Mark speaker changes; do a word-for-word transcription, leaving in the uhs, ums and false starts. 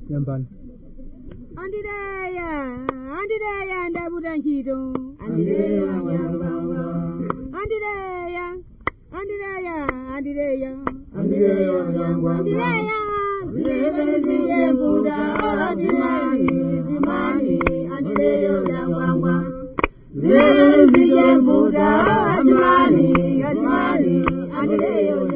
Speaker 1: Yamban.
Speaker 2: Andidaya, Andidaya, and I wouldn't heed.
Speaker 3: Andidaya,
Speaker 2: Andidaya, Andidaya, Andidaya,
Speaker 3: Andidaya,
Speaker 2: Andidaya,
Speaker 3: Andidaya, Buddha, Dimani, Dimani, Andidaya, Andidaya, Buddha, Dimani, Dimani, Andidaya.